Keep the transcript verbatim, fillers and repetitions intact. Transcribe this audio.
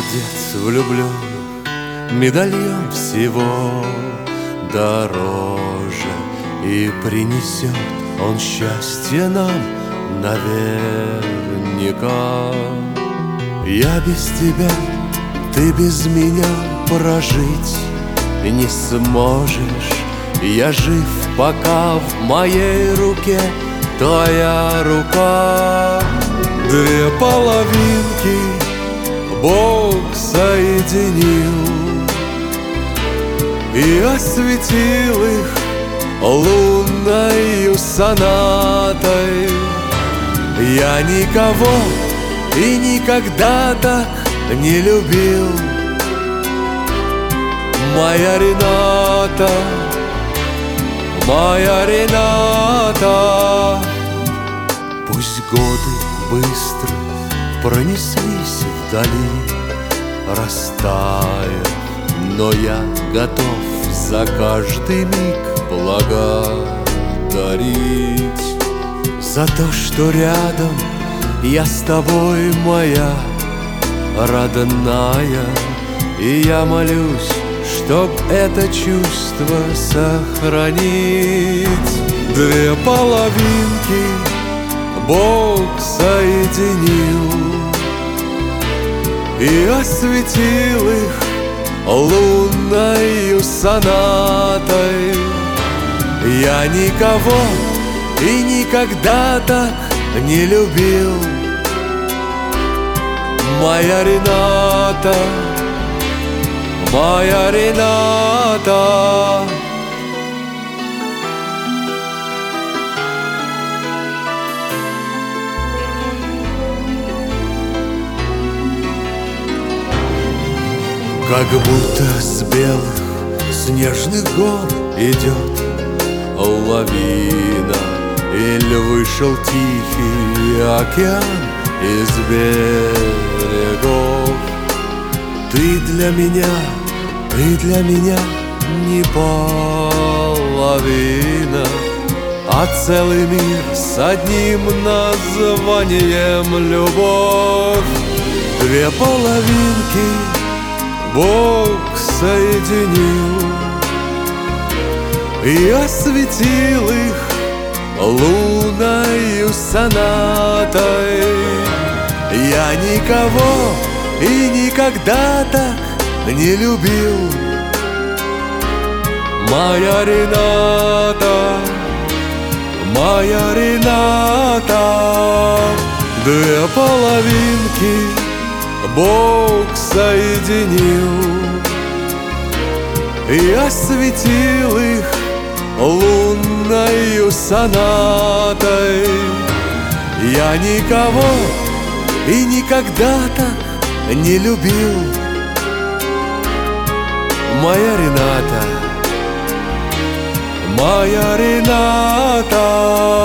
сердец влюбленных медальон всего дороже, и принесет он счастье нам наверняка. Я без тебя, ты без меня прожить не сможешь. Я жив, пока в моей руке твоя рука. Две половинки Бог соединил и осветил их лунною сонатой. Я никого и никогда так не любил, моя Рената, моя Рената. Пусть годы быстро пронеслись вдали, растаяв, но я готов за каждый миг благодарить. За то, что рядом я с тобой, моя родная. И я молюсь, чтоб это чувство сохранить. Две половинки Бог соединил и осветил их лунною сонатой. Я никого и никогда так не любил, моя Рената, моя Рената. Как будто с белых снежных гор идет лавина, или вышел тихий океан из берегов. Ты для меня, ты для меня не половина, а целый мир с одним названием любовь. Две половинки Бог соединил и осветил их лунною сонатой. Я никого и никогда так не любил, моя Рената, моя Рената. Две половинки Бог соединил и осветил их лунною сонатой. Я никого и никогда так не любил, моя Рената, моя Рената.